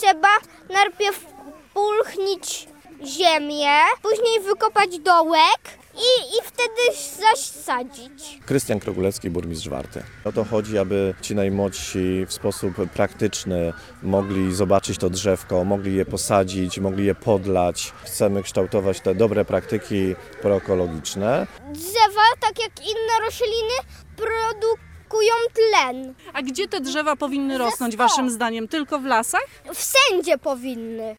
trzeba najpierw pulchnić ziemię, później wykopać dołek i wtedy zasadzić. Krystian Krogulecki, burmistrz Warty. O to chodzi, aby ci najmłodsi w sposób praktyczny mogli zobaczyć to drzewko, mogli je posadzić, mogli je podlać. Chcemy kształtować te dobre praktyki proekologiczne. Drzewa, tak jak inne rośliny, produkują tlen. A gdzie te drzewa powinny rosnąć waszym zdaniem? Tylko w lasach? Wszędzie powinny.